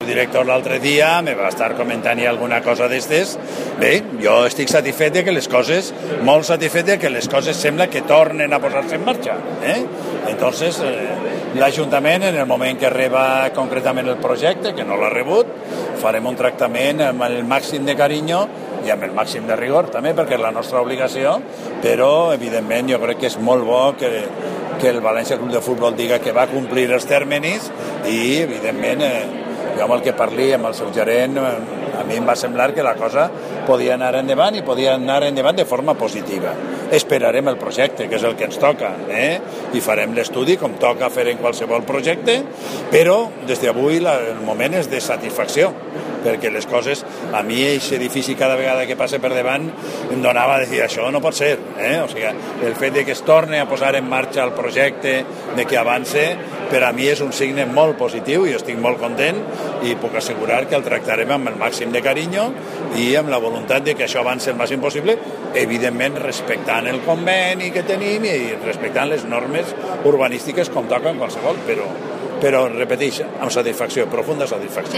subdirector l'altre dia me va estar comentant alguna cosa d'estes. Bé, jo estic satisfet de que les coses, molt satisfet de que les coses sembla que tornen a posar-se en marxa. Entonces, l'Ajuntament, en el moment que reba concretament el projecte, que no l'ha rebut, farem un tractament amb el màxim de carinyo i amb el màxim de rigor també, perquè és la nostra obligació, però evidentment jo crec que és molt bo que el València Club de Futbol diga que va complir els tèrmins i evidentment jo amb el que parli amb el seu gerent a mi em va semblar que la cosa podia anar endavant i podia anar endavant de forma positiva. Esperarem el projecte, que és el que ens toca, i farem l'estudi com toca fer en qualsevol projecte, però des d'avui el moment és de satisfacció, perquè les coses, a mi aquest edifici cada vegada que passa per davant em donava a dir això no pot ser, o sigui, el fet de que es torni a posar en marxa el projecte, de que avance, per a mi és un signe molt positiu i estic molt content i puc assegurar que el tractarem amb el màxim de carinyo i amb la voluntat de que això avanci el màxim possible, evidentment respectant el conveni que tenim i respectant les normes urbanístiques com toca en qualsevol, però repeteix, amb satisfacció, profunda satisfacció.